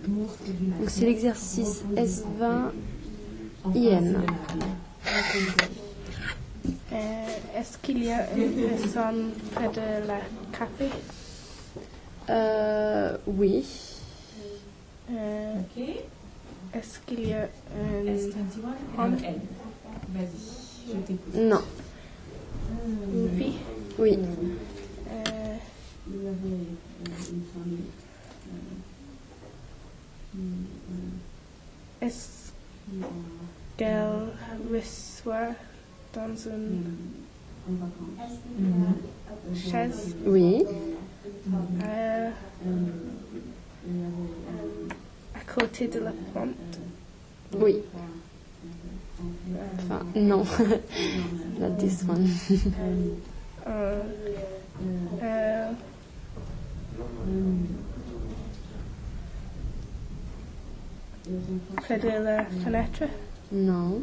Donc c'est l'exercice S20 IN. Est-ce qu'il y a une personne près de la café? Oui. Est-ce qu'il y a un homme? Vas-y, je t'écoute. Non. Une fille? Oui. Est-ce qu'elle reçoit dans une chaise? Oui. À côté de la plante? Oui. Enfin, non. Not this one. Près de la fenêtre? Non.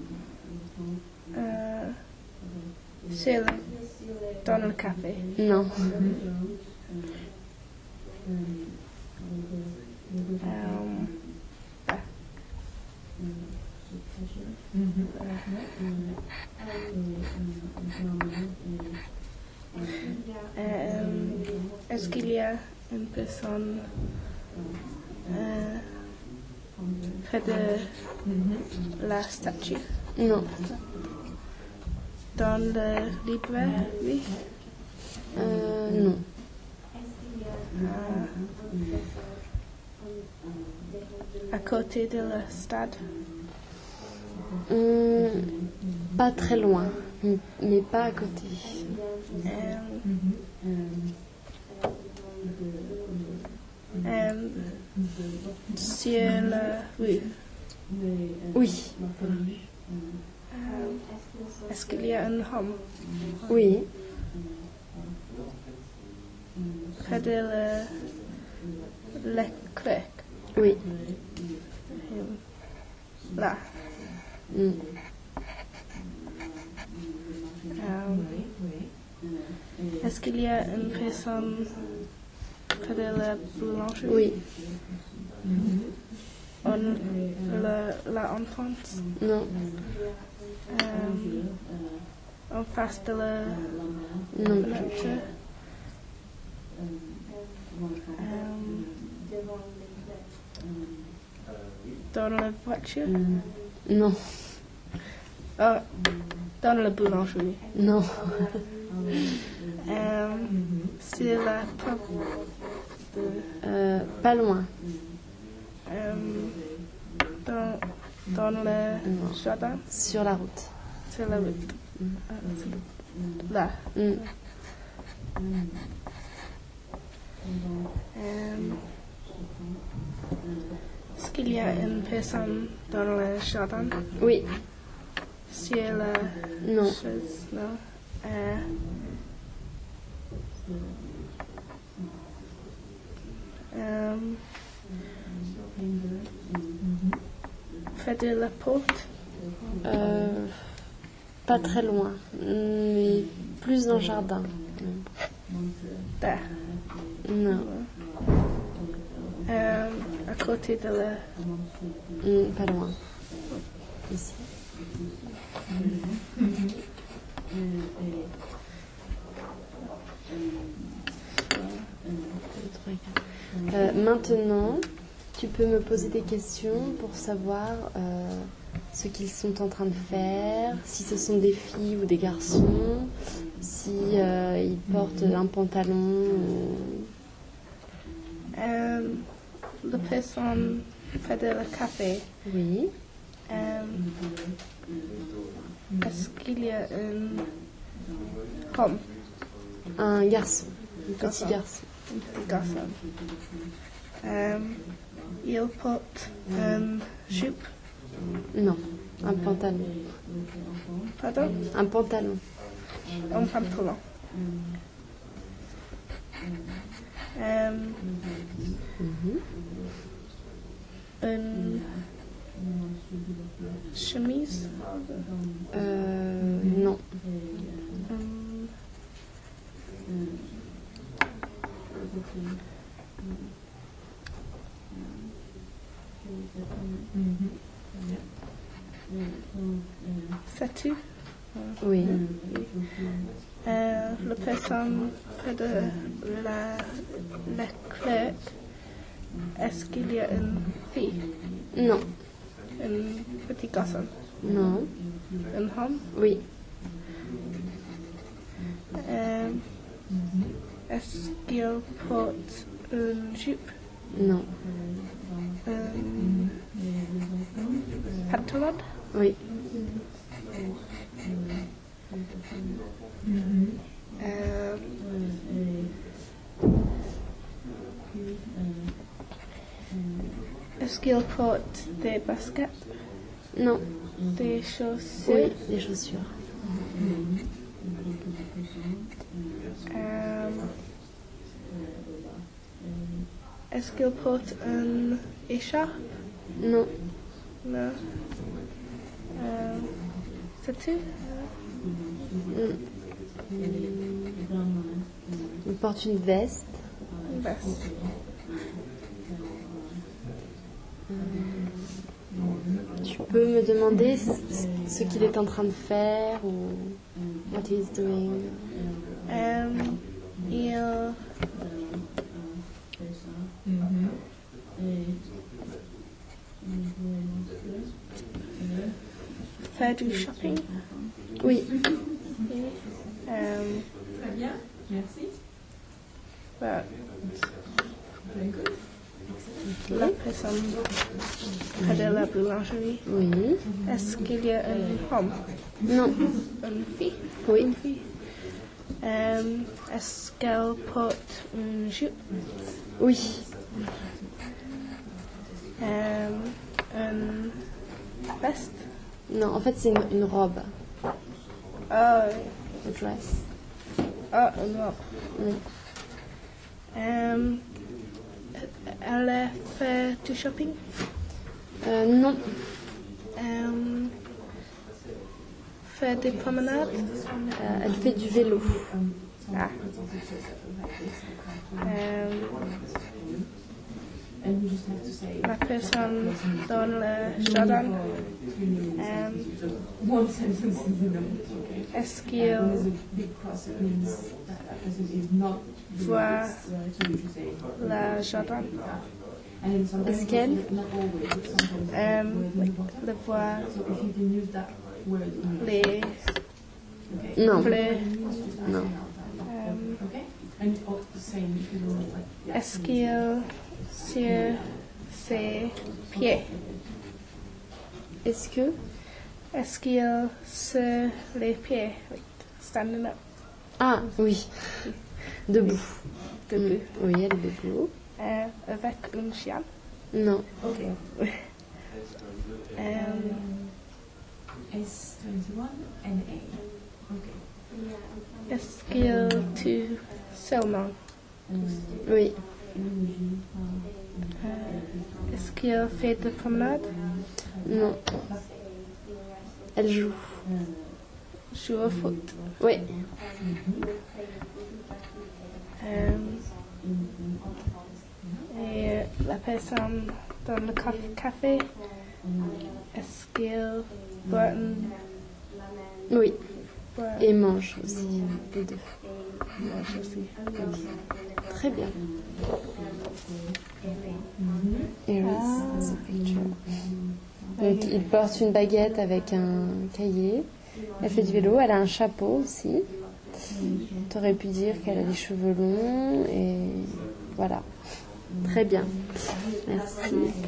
C'est dans le café? Non. Est-ce qu'il y a une personne près de la statue? Non. Dans le librairie? Non. À côté de le stade? Pas très loin, mais pas à côté. Sur la rue? Oui. Est-ce qu'il y a un homme Oui. près de l'éclair? Oui. Là. Est-ce qu'il y a une personne près de la boulangerie? Oui. La enfance? Non. En face de la Non fenêtre? plus. Dans la voiture? Non. Dans la boulangerie? Non. C'est la porte. Pas loin. Dans le jardin? Sur la route. C'est la route. Là. Est-ce qu'il y a une personne dans le jardin? Oui. Sur la Non. chaise? Non. Près de la porte? Pas très loin, mais plus dans le jardin. Là. Non. À côté de la... Pas loin. Ici. Maintenant, tu peux me poser des questions pour savoir ce qu'ils sont en train de faire, si ce sont des filles ou des garçons, si ils portent un pantalon. La personne près de le café. Oui. Est-ce qu'il y a un homme? Un garçon. Un petit garçon. Un petit garçon. Il porte un jupe? Non, un pantalon. Pardon? Un pantalon. Un pantalon. Une chemise? Non. Sais-tu? Oui. La personne près de la clerc, est-ce qu'il y a une fille, Non. un petit garçon, Non. un homme? Oui. Est-ce qu'il porte une jupe, Non. un pantalon? Oui. Est-ce qu'il porte des baskets, Non. des chaussures? Oui. Des chaussures. Est-ce qu'il porte un écharpe? Non. Non. C'est tout? Il porte une veste. Une veste. Tu peux me demander ce qu'il est en train de faire ou what he's doing. Il fait du shopping. Oui. Très bien, merci. Bah, Very good. la personne près de la boulangerie. Oui. Est-ce qu'il y a un homme, Non. une fille? Oui. Une fille. Est-ce qu'elle porte une jupe? Oui. Une veste? Non, en fait, c'est une robe. Ah, A dress. une robe. Oui. Elle a fait du shopping? Non. Fait des promenades? Elle fait du vélo. Ah. And we just have to say La personne dans le jardin. one sentence in the note, okay? Est-ce And qu'il there's a big cross, it means that person is not doing voit this, so you should say le jardin? and then sometimes Est-ce qu'elle? not always, but sometimes Le voit so if you can use that word in les okay. Non. fleurs? Non. Okay? And all the same if you don't like yeah. Est-ce qu'il sur ses pieds? Est-ce que... Est-ce qu'il sur les pieds? Like, standing up. Ah, oui. Debout. Debout. Oui, elle est debout. Avec une chienne. Non. Okay. Um, S21 and A. Okay. Est-ce qu'il tue seulement? Oui. Est-ce qu'il fait de promenade? Non. Elle joue. Joue au foot. Oui. Et la personne dans le café, est-ce qu'il boit une... Oui. boit- Et mange aussi. Les deux. mange aussi? Très bien. Here is the picture. Donc, il porte une baguette avec un cahier. Elle fait du vélo. Elle a un chapeau aussi. Tu aurais pu dire qu'elle a les cheveux longs. Et voilà. Très bien. Merci.